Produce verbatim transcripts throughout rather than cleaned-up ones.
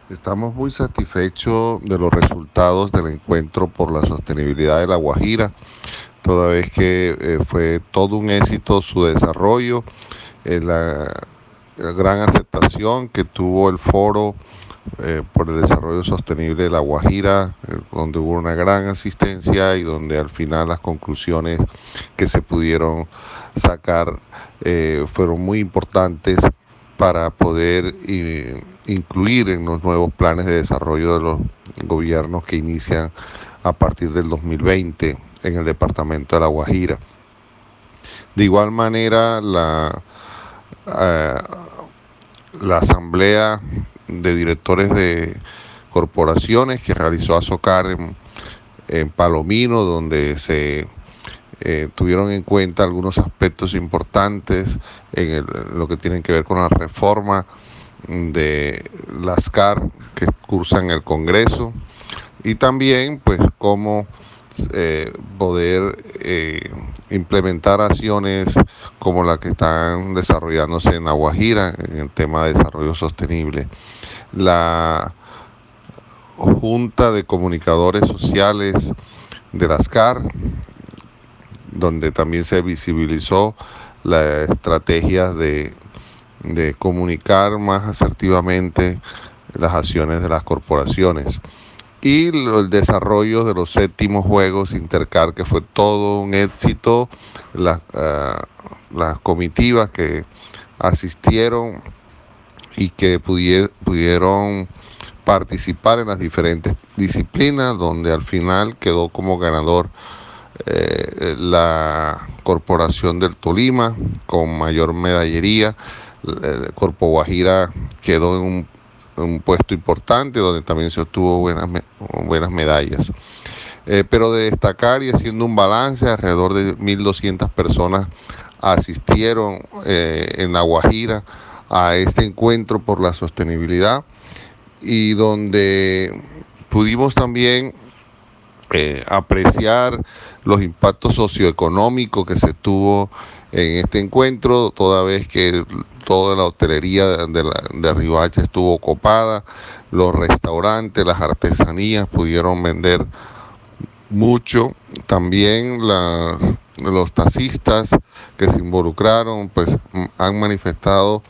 Estamos muy satisfechos de los resultados del encuentro por la sostenibilidad de La Guajira, toda vez que eh, fue todo un éxito su desarrollo, eh, la, la gran aceptación que tuvo el foro eh, por el desarrollo sostenible de La Guajira, eh, donde hubo una gran asistencia y donde al final las conclusiones que se pudieron sacar eh, fueron muy importantes para poder eh, incluir en los nuevos planes de desarrollo de los gobiernos que inician a partir del dos mil veinte en el departamento de La Guajira. De igual manera, la, eh, la asamblea de directores de corporaciones que realizó Azocar en, en Palomino, donde se eh, tuvieron en cuenta algunos aspectos importantes en el, lo que tienen que ver con la reforma de las C A R que cursan en el Congreso y también pues cómo eh, poder eh, implementar acciones como la que están desarrollándose en La Guajira en el tema de desarrollo sostenible. La Junta de Comunicadores Sociales de las C A R, donde también se visibilizó la estrategia de, de comunicar más asertivamente las acciones de las corporaciones. Y el desarrollo de los séptimos Juegos Intercar, que fue todo un éxito, la, uh, las comitivas que asistieron y que pudie, pudieron participar en las diferentes disciplinas, donde al final quedó como ganador eh, la Corporación del Tolima con mayor medallería. El Corpo Guajira quedó en un, en un puesto importante donde también se obtuvo buenas, buenas medallas. Eh, pero de destacar y haciendo un balance, alrededor de mil doscientas personas asistieron eh, en La Guajira a este encuentro por la sostenibilidad y donde pudimos también eh, apreciar los impactos socioeconómicos que se tuvo en este encuentro, toda vez que toda la hotelería de, la, de Riohacha estuvo ocupada, los restaurantes, las artesanías pudieron vender mucho, también la, los taxistas que se involucraron pues han manifestado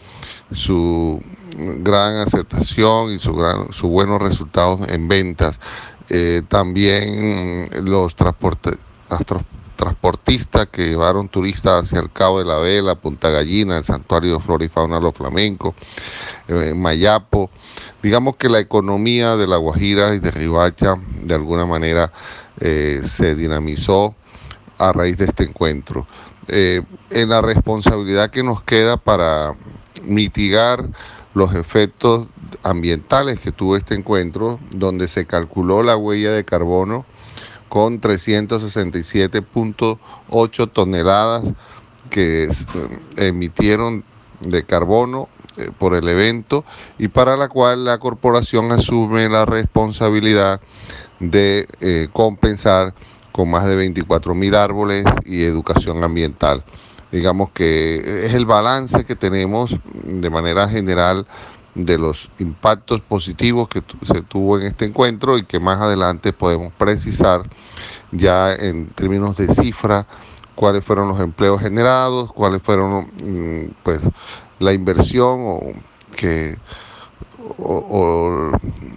su gran aceptación y su gran, sus buenos resultados en ventas. Eh, también los transporte, transportistas que llevaron turistas hacia el Cabo de la Vela, Punta Gallina, el Santuario de Flora y Fauna de los Flamencos, eh, Mayapo. Digamos que la economía de La Guajira y de Riohacha de alguna manera eh, se dinamizó a raíz de este encuentro. Eh, en la responsabilidad que nos queda para mitigar los efectos ambientales que tuvo este encuentro, donde se calculó la huella de carbono con trescientos sesenta y siete punto ocho toneladas que eh, emitieron de carbono eh, por el evento y para la cual la corporación asume la responsabilidad de eh, compensar con más de veinticuatro mil árboles y educación ambiental. Digamos que es el balance que tenemos de manera general de los impactos positivos que se tuvo en este encuentro y que más adelante podemos precisar ya en términos de cifra cuáles fueron los empleos generados, cuáles fueron pues la inversión o que o, o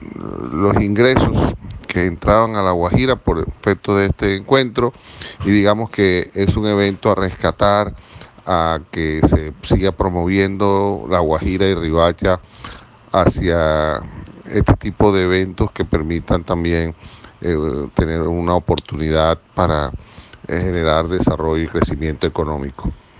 los ingresos que entraron a La Guajira por efecto de este encuentro y digamos que es un evento a rescatar, a que se siga promoviendo La Guajira y Riohacha hacia este tipo de eventos que permitan también eh, tener una oportunidad para eh, generar desarrollo y crecimiento económico.